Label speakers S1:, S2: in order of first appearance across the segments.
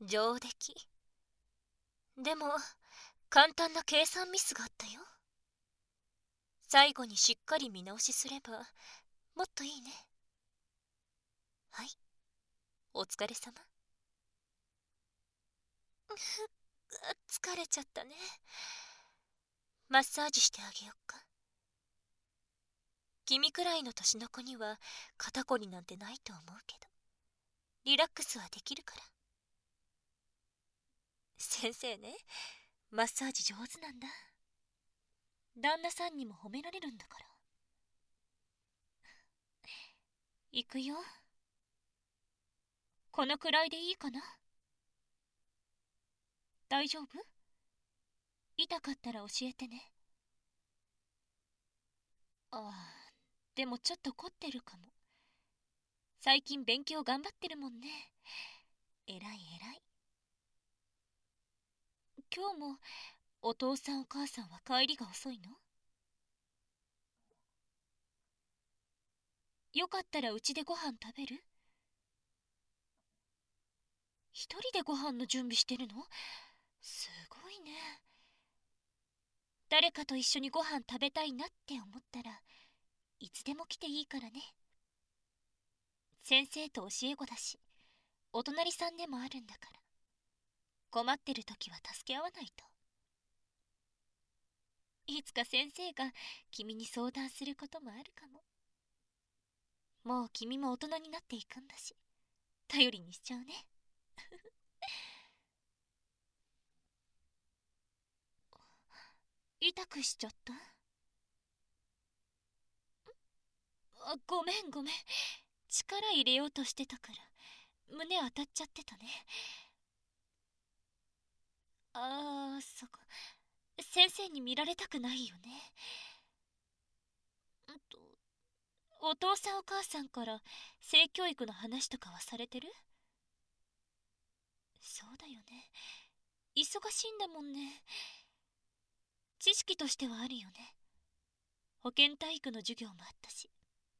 S1: 上出来。でも簡単な計算ミスがあったよ。最後にしっかり見直しすればもっといいね。はい、お疲れ様。疲れちゃったね。マッサージしてあげよっか。君くらいの年の子には肩こりなんてないと思うけど、リラックスはできるから。先生ね、マッサージ上手なんだ。旦那さんにも褒められるんだから。行くよ。このくらいでいいかな？大丈夫？痛かったら教えてね。ああ、でもちょっと凝ってるかも。最近勉強頑張ってるもんね。えらいえらい。今日もお父さんお母さんは帰りが遅いの？よかったらうちでご飯食べる？一人でご飯の準備してるの？すごいね。誰かと一緒にご飯食べたいなって思ったらいつでも来ていいからね。先生と教え子だし、お隣さんでもあるんだから、困ってる時は助け合わないと。いつか先生が君に相談することもあるかも。もう君も大人になっていくんだし、頼りにしちゃうね。痛くしちゃった？ごめんごめん。力入れようとしてたから胸当たっちゃってたね。そこ、先生に見られたくないよね。とお父さんお母さんから性教育の話とかはされてる？そうだよね、忙しいんだもんね。知識としてはあるよね。保健体育の授業もあったし。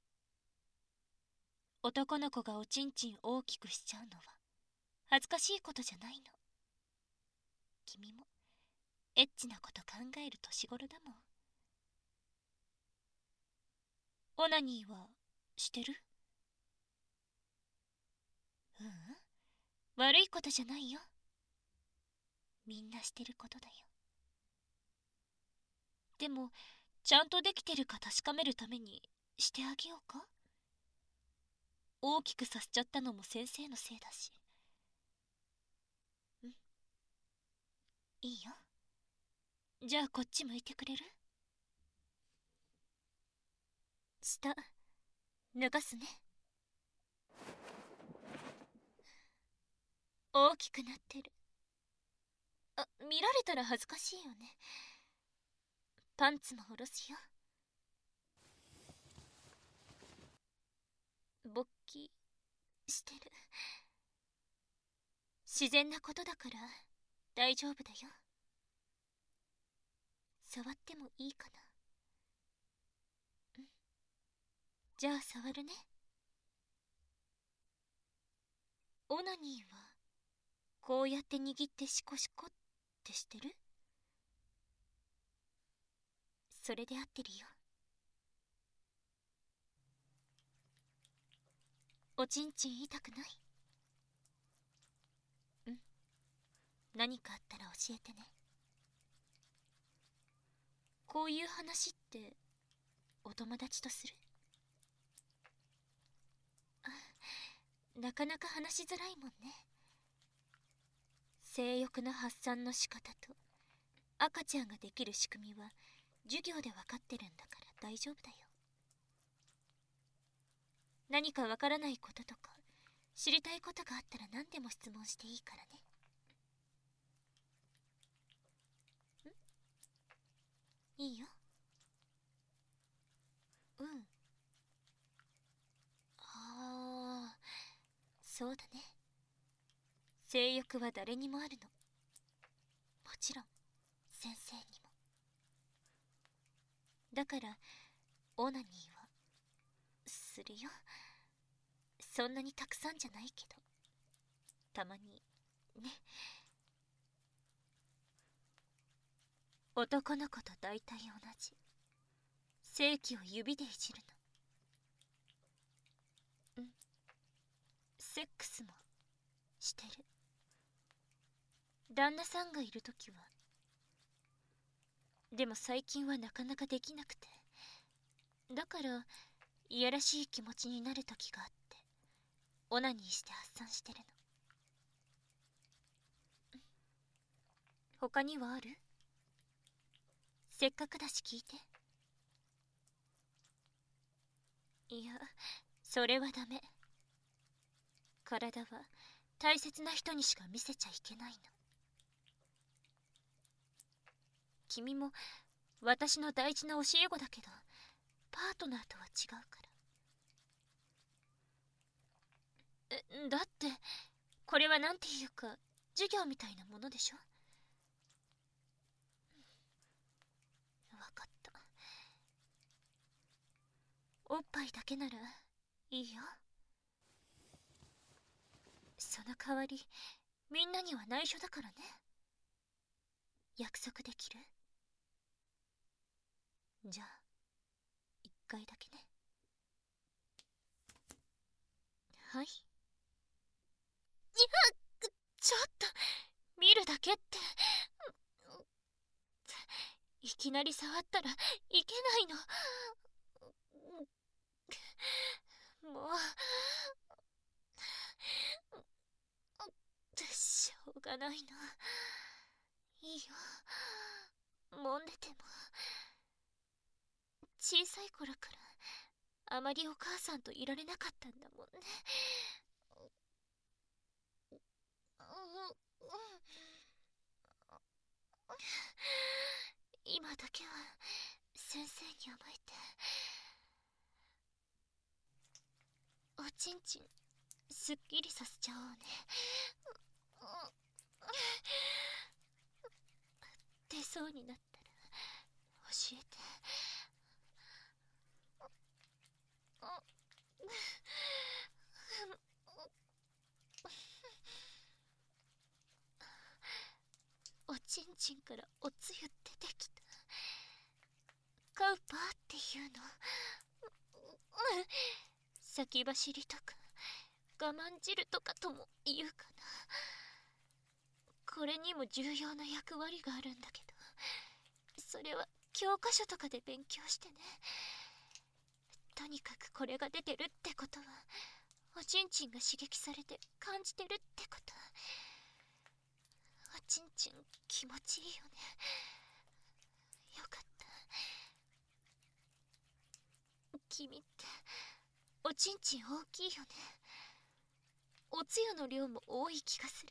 S1: 男の子がおちんちん大きくしちゃうのは恥ずかしいことじゃないの。君もエッチなこと考える年頃だもん。オナニーはしてる？ううん、悪いことじゃないよ。みんなしてることだよ。でもちゃんとできてるか確かめるためにしてあげようか？大きくさせちゃったのも先生のせいだし。うん、いいよ。じゃあこっち向いてくれる？下脱がすね。大きくなってる。見られたら恥ずかしいよね。パンツも下ろすよ。勃起してる。自然なことだから大丈夫だよ。触ってもいいかな？うん、じゃあ触るね。オナニーはこうやって握ってシコシコってしてる？それで合ってるよ。おちんちん痛くない？うん、何かあったら教えてね。こういう話ってお友達とする？なかなか話しづらいもんね。性欲の発散の仕方と赤ちゃんができる仕組みは授業で分かってるんだから大丈夫だよ。何かわからないこととか知りたいことがあったら何でも質問していいからね。いいよ。うん。そうだね。性欲は誰にもあるの。もちろん先生にも。だからオナニーはするよ。そんなにたくさんじゃないけど、たまに男の子と大体同じ。性器を指でいじるの。セックスもしてる。旦那さんがいるときは。でも最近はなかなかできなくて。だからいやらしい気持ちになるときがあって、オナニーして発散してるの。他にはある？せっかくだし聞いて。いや、それはダメ。体は大切な人にしか見せちゃいけないの。君も私の大事な教え子だけど、パートナーとは違うから。だってこれはなんていうか授業みたいなものでしょ。分かった。おっぱいだけならいいよ。その代わりみんなには内緒だからね。約束できる？じゃあ一回だけね。はい。いや、ちょっと見るだけって。いきなり触ったらいけないの。もうしょうがないな。いいよ、揉んでても。小さい頃からあまりお母さんといられなかったんだもんね。今だけは先生に甘えて、おちんちんすっきりさせちゃおうね。出そうになったら教えて。おちんちんからおつゆ出てきた。カウパーっていうの。先走りとか我慢汁とかとも言うかな。これにも重要な役割があるんだけど、それは教科書とかで勉強してね。とにかくこれが出てるってことはおちんちんが刺激されて感じてるってこと。おちんちん気持ちいいよね。よかった。君っておちんちん大きいよね。おつゆの量も多い気がする。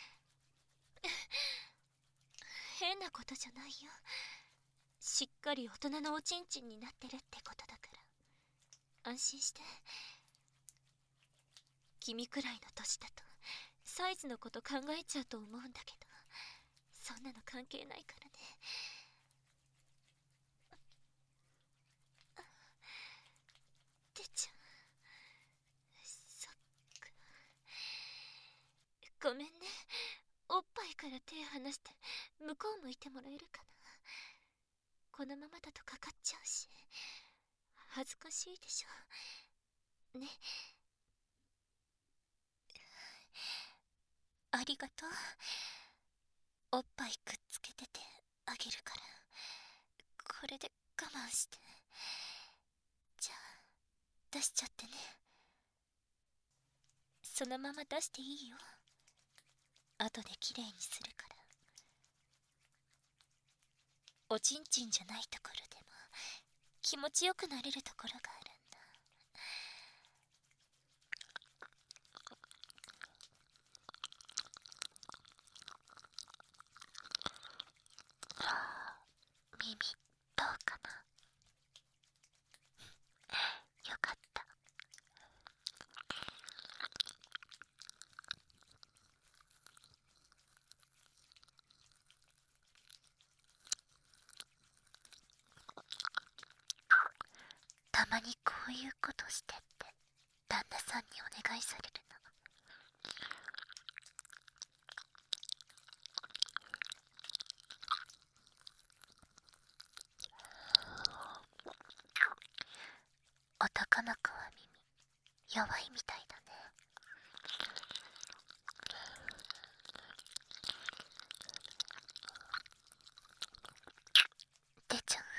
S1: 変なことじゃないよ。しっかり大人のおちんちんになってるってことだから安心して。君くらいの年だとサイズのこと考えちゃうと思うんだけど、そんなの関係ないからね。てちゃん、そっか。ごめんね。おっぱいから手離して向こう向いてもらえるかな。このままだとかかっちゃうし恥ずかしいでしょね。ありがとう。おっぱいくっつけててあげるから、これで我慢して。じゃあ出しちゃってね。そのまま出していいよ。後できれいにするから。おちんちんじゃないところでも気持ちよくなれるところがあるんだ。耳どうかな。よかった。たまにこういうことしてって旦那さんにお願いされるの。 高中は耳弱いみたいだね。出ちゃう。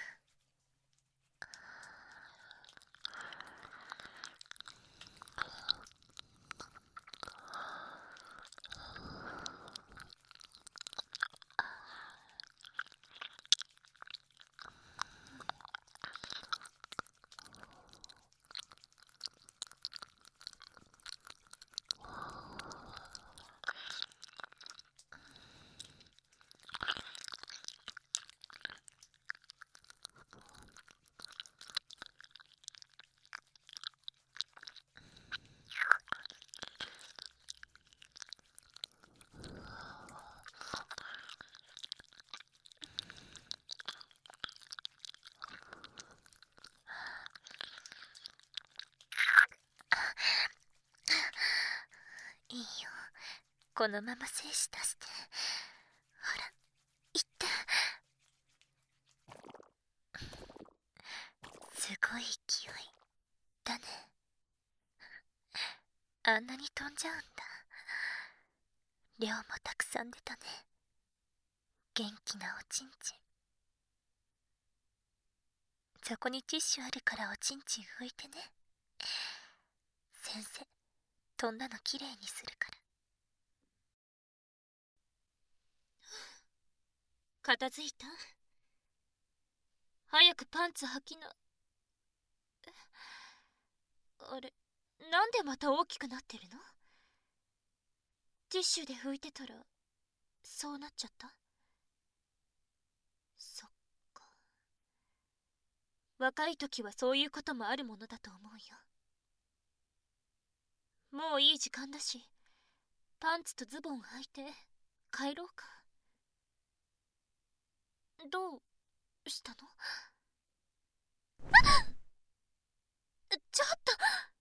S1: いいよ、このまま精子出して。ほら、行って。すごい勢いだね。あんなに飛んじゃうんだ。量もたくさん出たね。元気なおちんちん。そこにティッシュあるからおちんちん拭いてね。先生、飛んだのきれいにするから。片付いた？早くパンツ履きな。あれ、なんでまた大きくなってるの？ティッシュで拭いてたらそうなっちゃった？そっか。若い時はそういうこともあるものだと思うよ。もういい時間だし、パンツとズボン履いて帰ろうか。どうしたの？ちょっと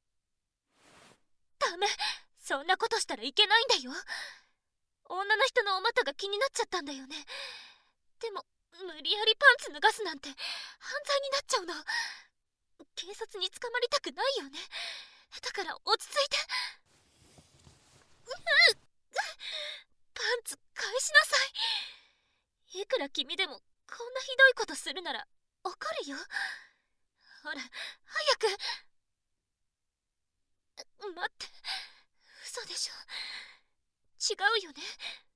S1: ダメ、そんなことしたらいけないんだよ。女の人のお股が気になっちゃったんだよね。でも無理やりパンツ脱がすなんて犯罪になっちゃうの。警察に捕まりたくないよね。だから落ち着いて。パンツ返しなさい。いくら君でもこんなひどいことするなら怒るよ。ほら早く。待って、嘘でしょ。違うよね。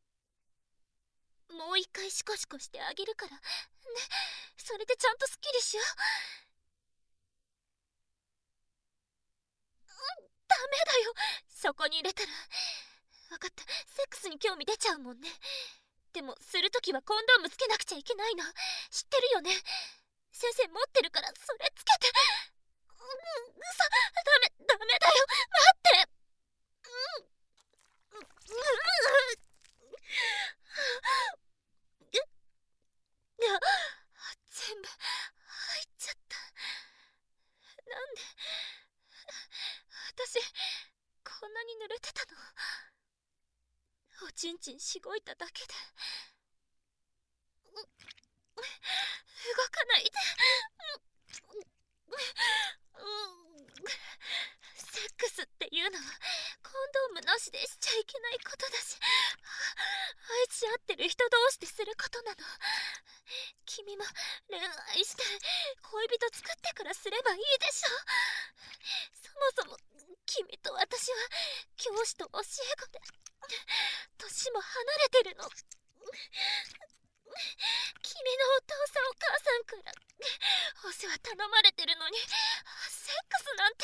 S1: もう一回シコシコしてあげるからね。それでちゃんとスッキリしよう。ダメだよ、そこに入れたら。分かった、セックスに興味出ちゃうもんね。でもするときはコンドームつけなくちゃいけないの知ってるよね。先生持ってるからそれつけて。ダメだよ、待って。全部入っちゃった。なんで私こんなに濡れてたの？おちんちんしごいただけで。動かないで。セックスっていうのはコンドームなしでしちゃいけないことだし、愛し合ってる人同士ですることなの。君も恋愛して恋人作ってからすればいいでしょ。そもそも君と私は教師と教え子で年も離れてるの。君のお父さんお母さんからお世話頼まれてるのにセックスなんて。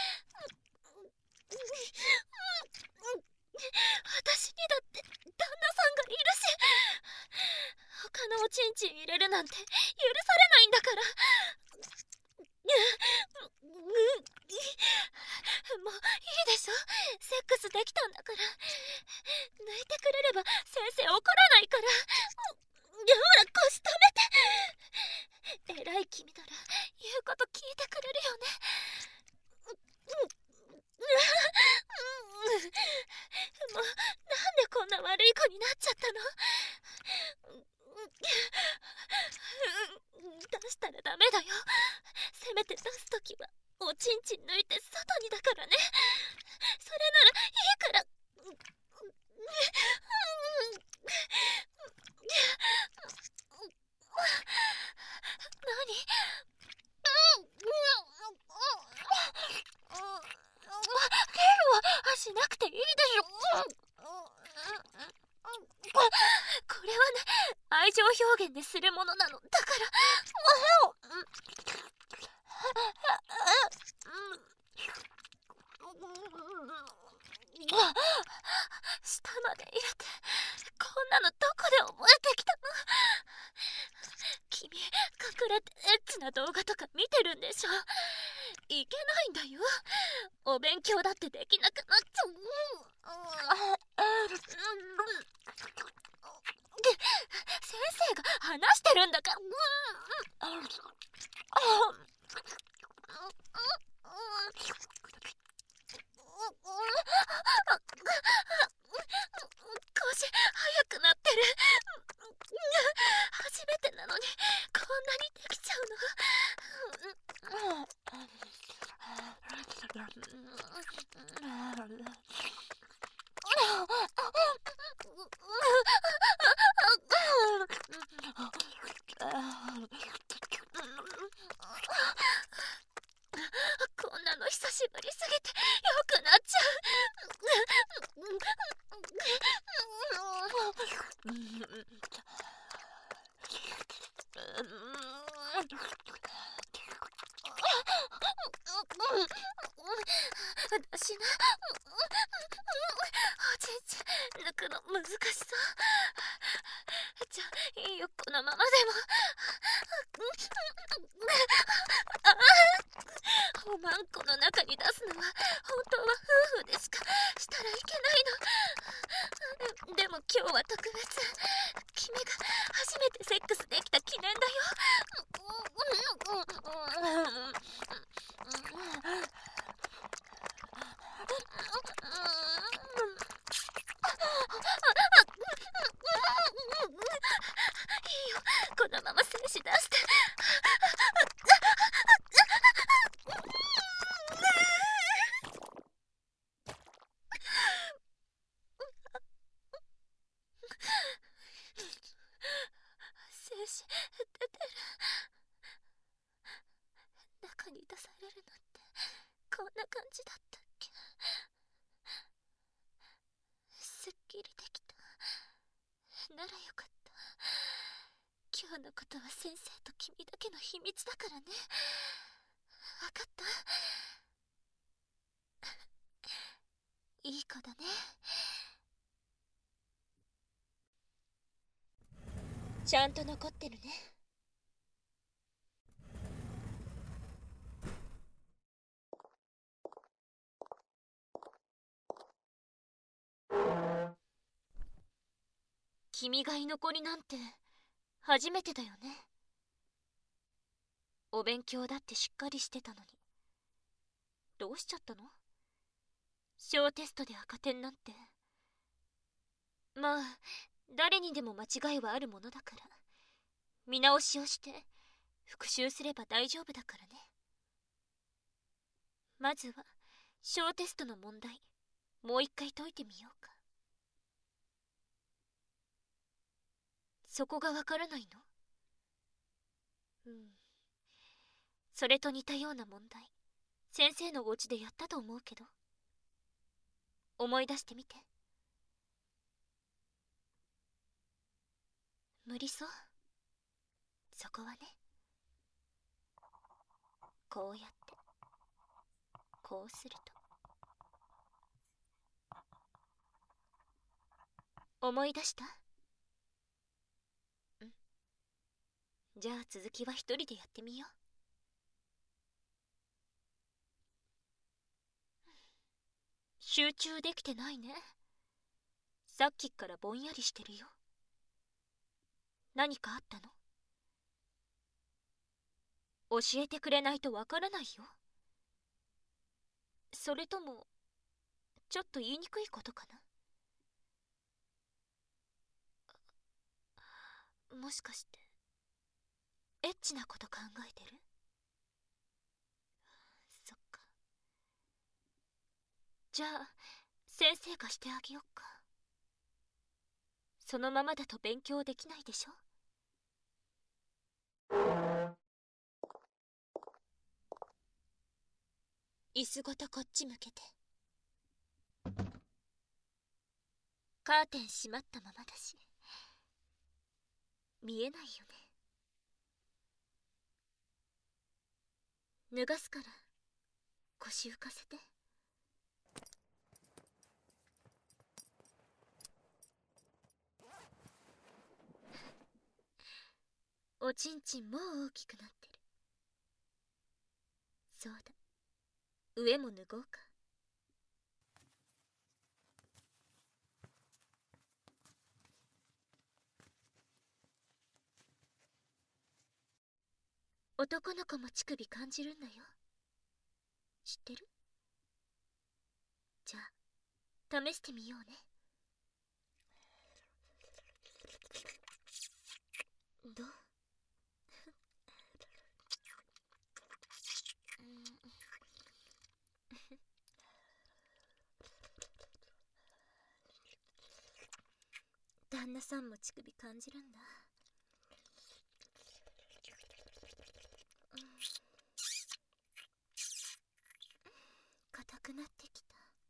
S1: 私にだって旦那さんがいるし、他のおちんちん入れるなんて許されないんだから。もういいでしょ、セックスできたんだから。抜いてくれれば先生怒らないから。ほら腰止めて。偉い君なら言うこと聞いてくれるよね。もうなんでこんな悪い子になっちゃったの？出したらダメだよ。せめて出すときはおおちんちん抜いて外にだからね。それならいいから。何？ゲームはしなくていいでしょ。これはね、愛情表現でするものなのだから。下まで入れて、こんなのどこで覚えてきたの？君、隠れてエッチな動画とか見てるんでしょ？いけないんだよ。お勉強だってできなくなっちゃう。先生が話してるんだから。腰速くなってる。初めてなのにこんなにできちゃうの。こんなの久しぶりすぎてよくなっちゃ私な、おちんちん抜くの難しそう。じゃあいいよ、このままでも。おまんこの中に出すのは本当は夫婦でしかしたらいけないの。でも今日は特別。君が初めてセックスできた記念だよ。いいよ、このまま精子出して。精子出てる。中に出されるのってこんな感じだったっけ？すっきりできた。ならよかった。今日のことは先生と君だけの秘密だからね。わかった？いい子だね。ちゃんと残ってるね。君が居残りなんて初めてだよね。お勉強だってしっかりしてたのにどうしちゃったの？小テストで赤点なんて。まあ誰にでも間違いはあるものだから、見直しをして復習すれば大丈夫だからね。まずは小テストの問題、もう一回解いてみようか。そこがわからないの？それと似たような問題、先生のお家でやったと思うけど。思い出してみて。無理そう。そこはね。こうやってこうすると。思い出した？じゃあ続きは一人でやってみよう。集中できてないね。さっきからぼんやりしてるよ。何かあったの？教えてくれないとわからないよ。それともちょっと言いにくいことかな？もしかしてエッチなこと考えてる？そっか。 じゃあ先生がしてあげよっか。そのままだと勉強できないでしょ。椅子ごとこっち向けて。カーテン閉まったままだし見えないよね。脱がすから腰浮かせて。おちんちんもう大きくなってる。そうだ、上も脱ごうか。男の子も乳首感じるんだよ。知ってる？じゃあ試してみようね。どう？旦那さんも乳首感じるんだ。硬くなってきた。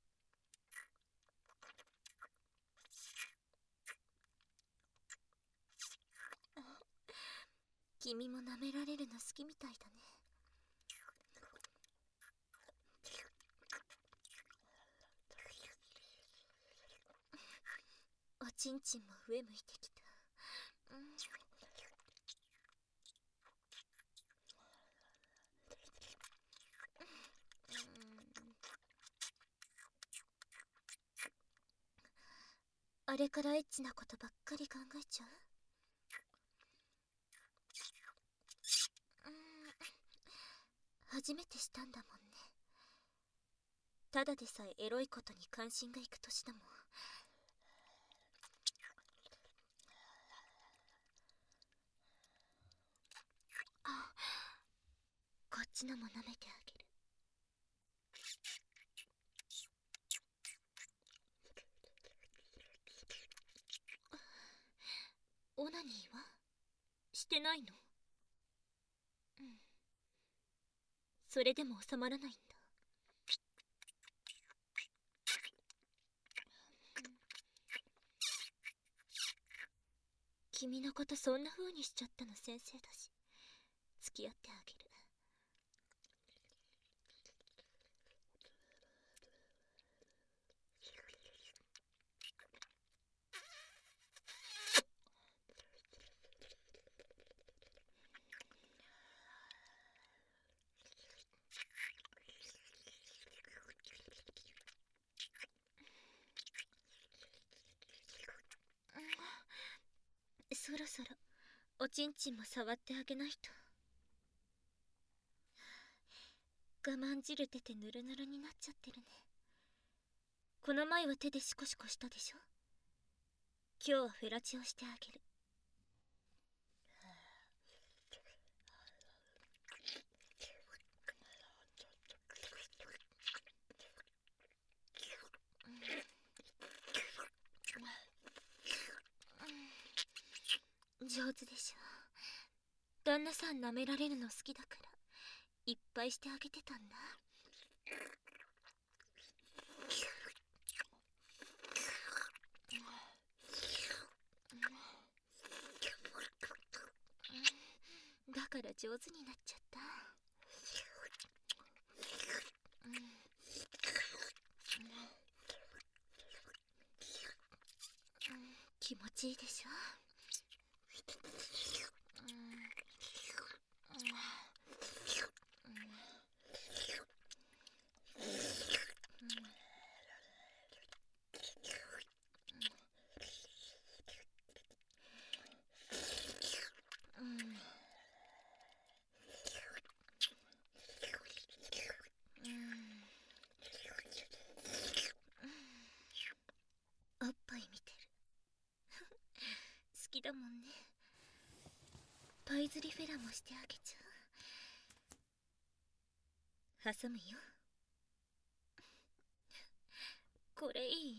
S1: 君も舐められるの好きみたいだね。おちんちんも上向いてきた。あれからエッチなことばっかり考えちゃう？初めてしたんだもんね。ただでさえエロいことに関心がいく年だもん。こっちのも舐めてあげる。オナニーはしてないの？それでも収まらないんだ。君のことそんな風にしちゃったの先生だし、付き合ってあげる。そろそろおちんちんも触ってあげないと。我慢汁出てヌルヌルになっちゃってるね。この前は手でシコシコしたでしょ。今日はフェラチオしてあげる。上手でしょ。旦那さん舐められるの好きだからいっぱいしてあげてたんだ。だから上手になっちゃった。気持ちいいでしょ。おっぱい見てる。好きだもんね。パイズリフェラもしてあげちゃう。挟むよ。 これいい？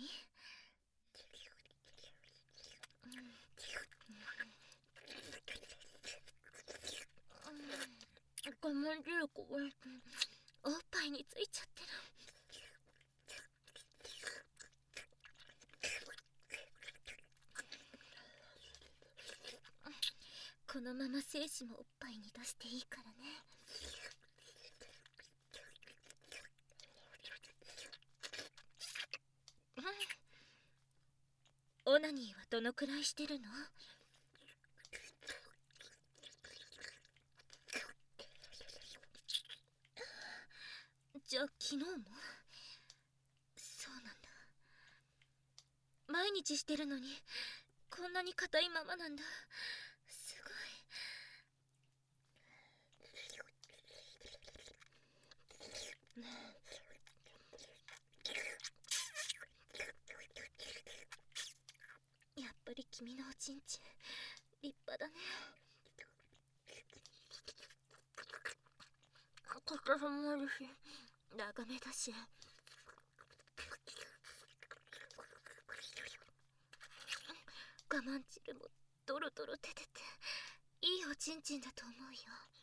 S1: 我慢汁こぼれておっぱいについちゃってる。このまま精子もおっぱいに出していいからね。オナニーはどのくらいしてるの？じゃあ昨日も？そうなんだ。毎日してるのにこんなに硬いままなんだ。すごい。やっぱり君のおちんちん立派だね。硬さもあるし長めだし、我慢汁もドロドロ出てていいおちんちんだと思うよ。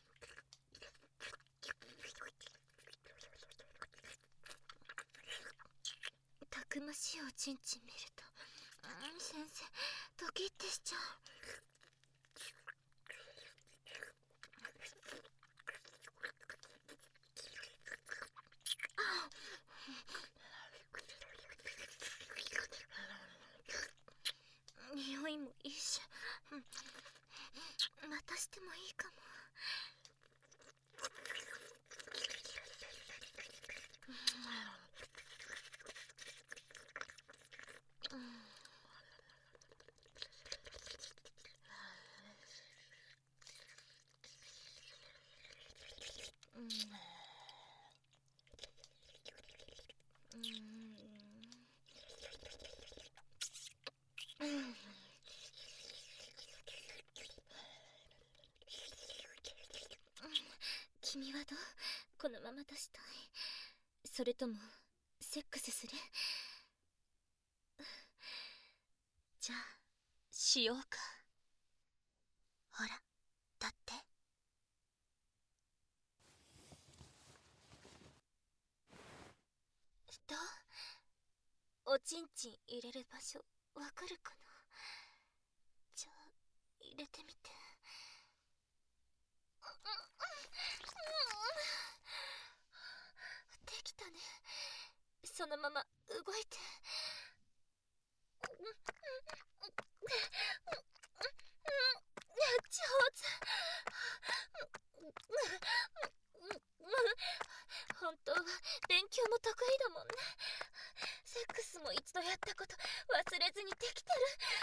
S1: たくましいおちんちん見ると先生ドキッてしちゃう。匂いもいいし、またしてもいいかも。君はどう？このまま出したい？それともセックスする？じゃあしようか。ほらだってどう？おちんちん入れる場所わかるかな？じゃあ入れてみて。できたね。そのまま動いて。上手。本当は勉強も得意だもんね。セックスも一度やったこと忘れずにできてる。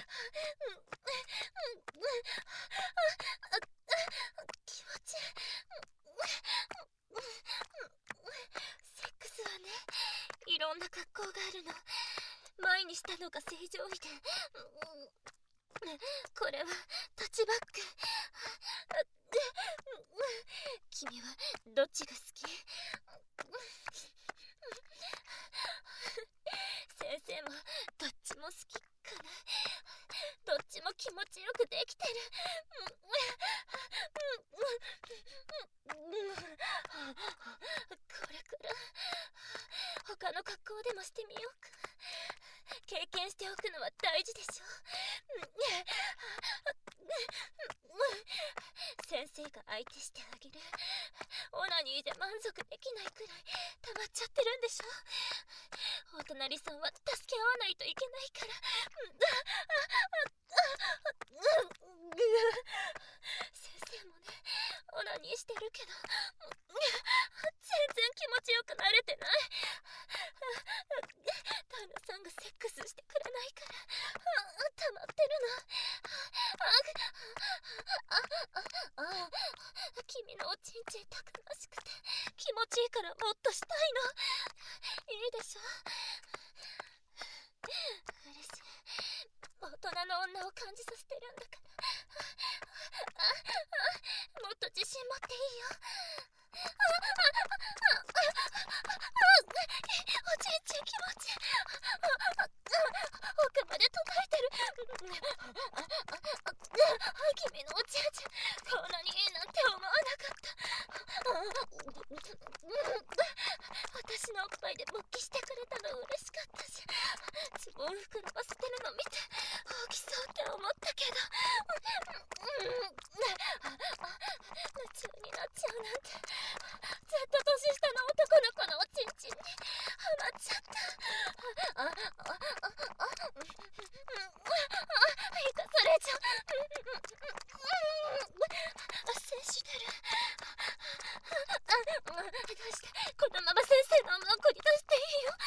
S1: 気持ちいい。セックスはね、いろんな格好があるの。前にしたのが正常位で、これはタッチバック。君はどっちが好き？先生もどっちも好きかな。どっちも気持ちよくできてる。これから他の格好でもしてみようか。経験しておくのは大事でしょ。先生が相手してあげる。オナニーじゃ満足できないくらい溜まっちゃってるんでしょ。お隣さんは助け合わないといけないから。先生もね、オナニーしてるけど全然気持ちよくなれてない。旦那さんがセックスしてくれないから溜まってるの。君のおちんちんたくましくて気持ちいいからもっとしたいの。いいでしょ。嬉しい。大人の女を感じさせてるんだから。もっと自信持っていいよ。おちんちん気持ちいい。 繰り出していいよ。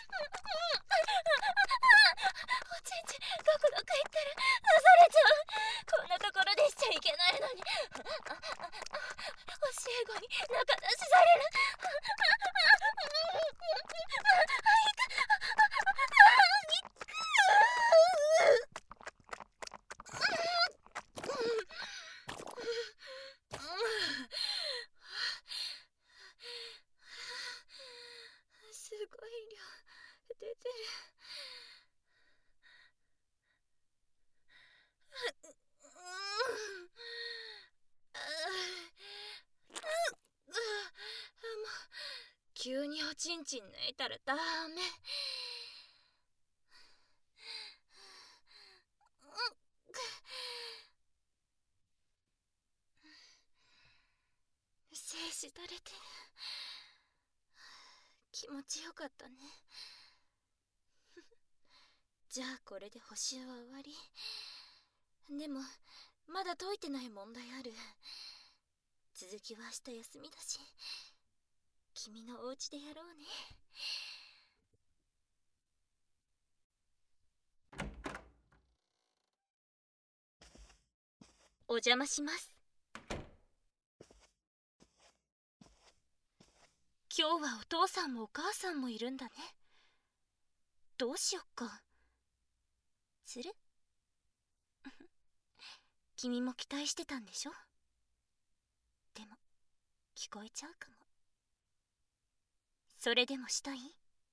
S1: おちんちんどこどこ行ったら刺されちゃう。こんなところでしちゃいけないのに。教え子に仲出しされる。すごい量出てる。急におちんちん抜いたらダメ。精子垂れてる。気持ちよかったね。じゃあこれで補習は終わり。でもまだ解いてない問題ある。続きは明日休みだし、君のお家でやろうね。お邪魔します。今日はお父さんもお母さんもいるんだね。どうしよっか。する？君も期待してたんでしょ？でも聞こえちゃうかも。それでもしたい？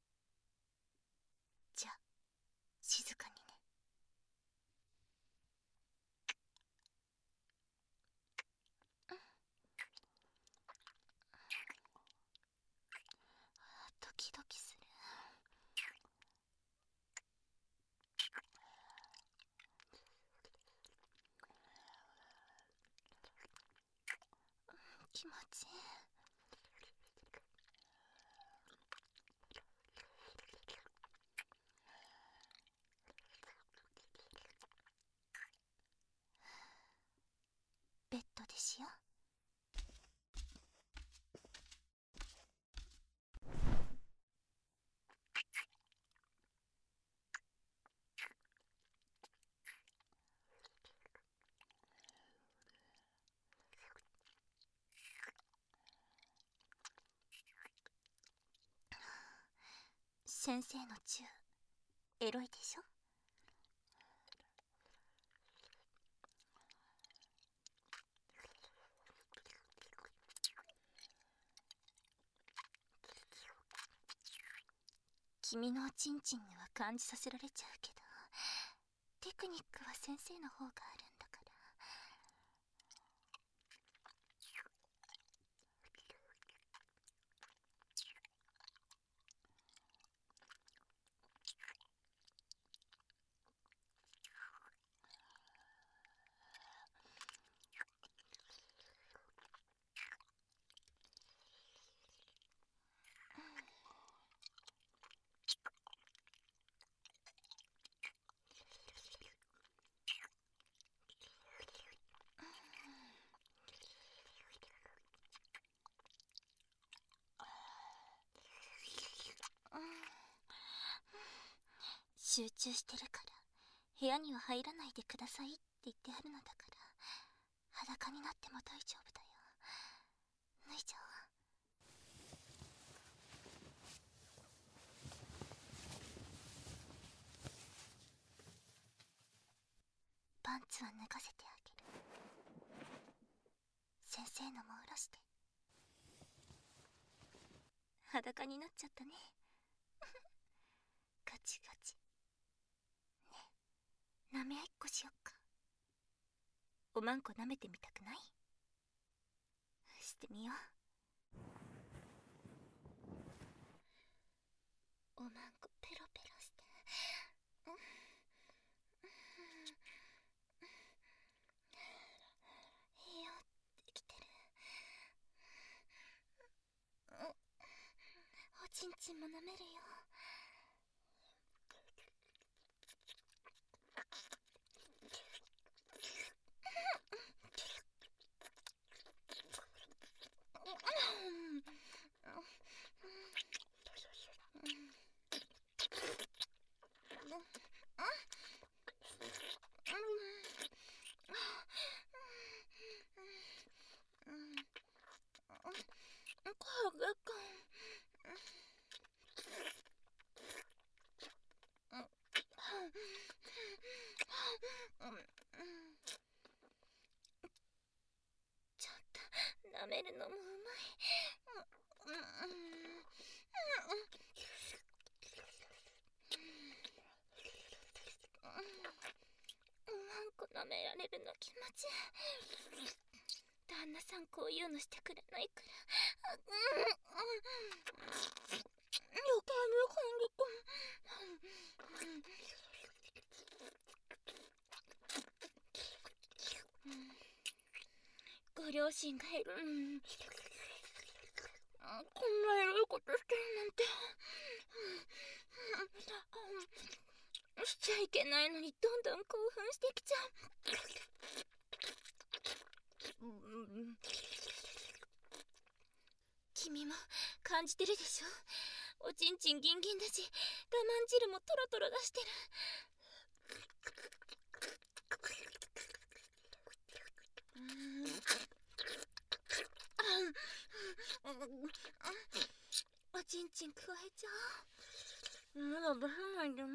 S1: じゃあ静かにね。ドキドキする。気持ちいい。ベッドでしよう。先生のチューエロいでしょ？君のおちんちんには感じさせられちゃうけど、テクニックは先生の方があるんだから。集中してるから部屋には入らないでくださいって言ってあるのだから、裸になっても大丈夫だよ。脱いじゃおう。パンツは脱がせてあげる。先生のも下ろして。裸になっちゃったね。ガチガチ。ねえ、舐め合いっこしよっか。おまんこ舐めてみたくない？してみよう。おまんこペロペロして。いいよってきてる。おちんちんも舐めるよ。 ちゃ。旦那さんこういうのしてくれないから。余計にご両親がいる。こんなエロいことしてるなんて。しちゃいけないのにどんどん興奮してきちゃう。君も感じてるでしょ。おちんちんギンギンだし、我慢汁もトロトロ出してる。おちんちんくわえちゃう。まだ出さないでも。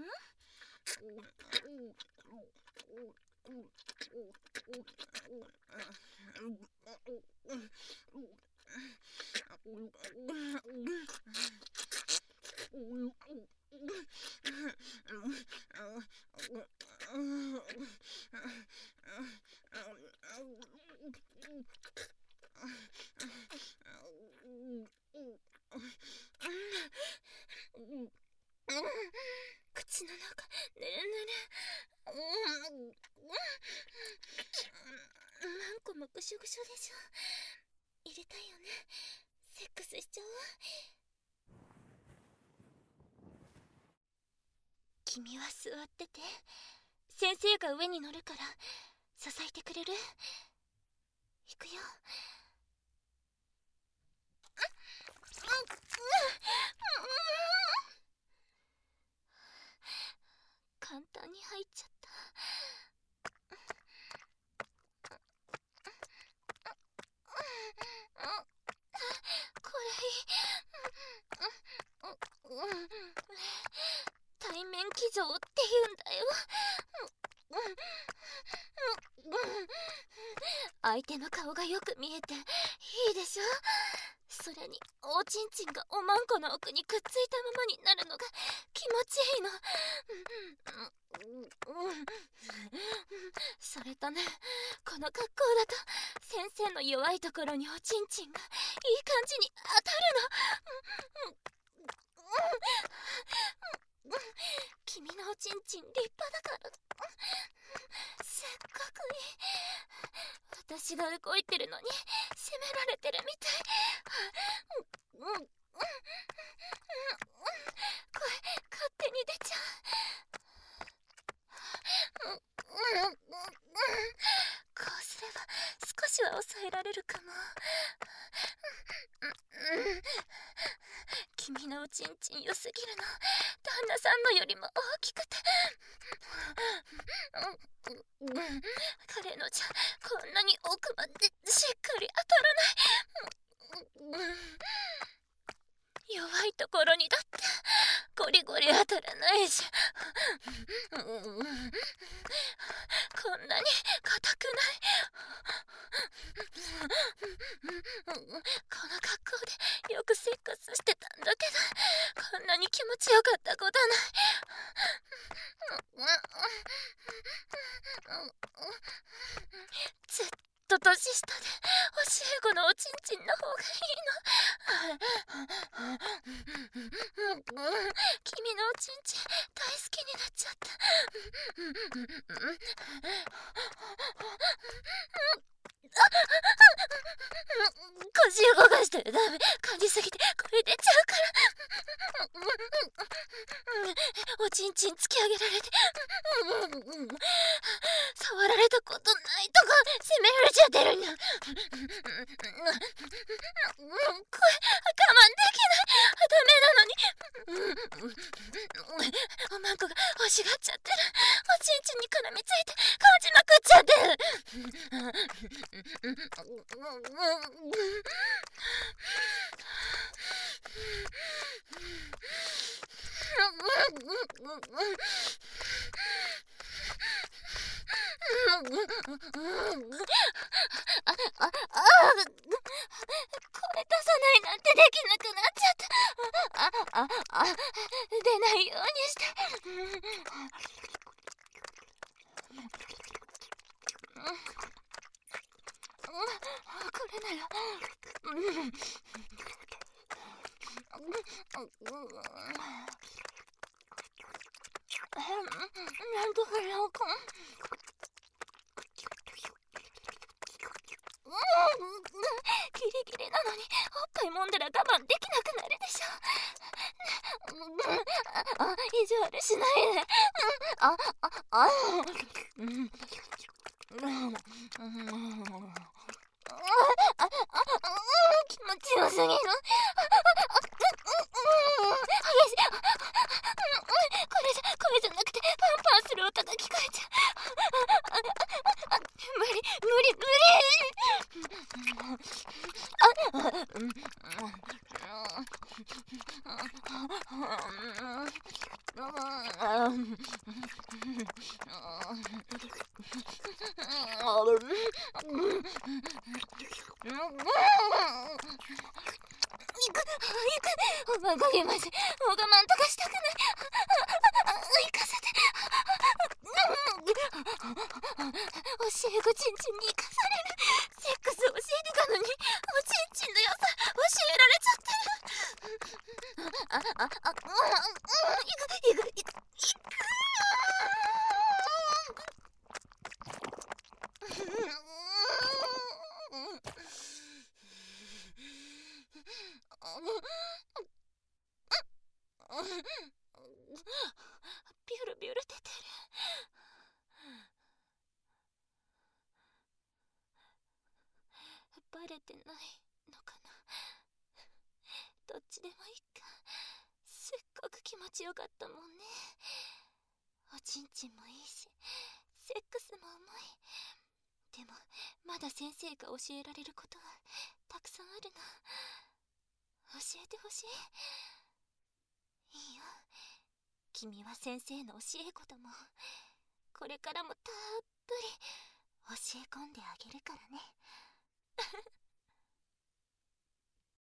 S1: 口の中ぬるぬる。マンコもぐしょぐしょでしょ。入れたいよね。セックスしちゃおう。君は座ってて、先生が上に乗るから支えてくれる？行くよ。簡単に入っちゃった。これ対面騎乗って言うんだよ。相手の顔がよく見えていいでしょ。それにおちんちんがおまんこの奥にくっついたままになるのが気持ちいいの。それとね、この格好だと先生の弱いところにおちんちんがいい感じに当たるの。君のおちんちん立派だから。せっかくいい。私が動いてるのに責められてるみたい。勝手に出ちゃう。こうすれば少しは抑えられるかも。君のおちんちん良すぎるの。旦那さんのよりも大きくて。彼のじゃこんなに奥までしっかり当たらない。弱いところにだってゴリゴリ当たらないし。こんなに硬くない。この格好でよくセックスしてたんだけど、こんなに気持ちよかったことない。ずっと年下で教え子のおちんちんの方がいいの。君のおちんちん大好きになっちゃった。腰動かしたらダメ。感じすぎてこれ出ちゃうから。おちんちん突き上げられて触られたことないとか責められちゃってるんだ。これ我慢できない。ダメなのに。おまんこが欲しがっちゃってる。おちんちんに絡みついて感じまくっちゃってる。これ出さないなんてできなくなっちゃった。出ないようにして。 これならなんとかなるか。ギリギリなのにおっぱい揉んだら我慢できなくなるでしょ。意地悪しないで。気持ちよすぎる。激しい。これじゃなくてパンパンする音が聞こえちゃう。無理。おまごげませ。もう我慢とかしたくない。行かせて。教え子ちんちんに生かされる。セックス教えてたのにおちんちんの良さ教えられちゃってる。行く。ビュルビュル出てる。バレてないのかな。どっちでもいいか。すっごく気持ちよかったもんね。おちんちんもいいしセックスもうまい。でもまだ先生が教えられることはたくさんあるな。教えてほしい。いいよ、君は先生の教え子だもん。これからもたっぷり教え込んであげるからね。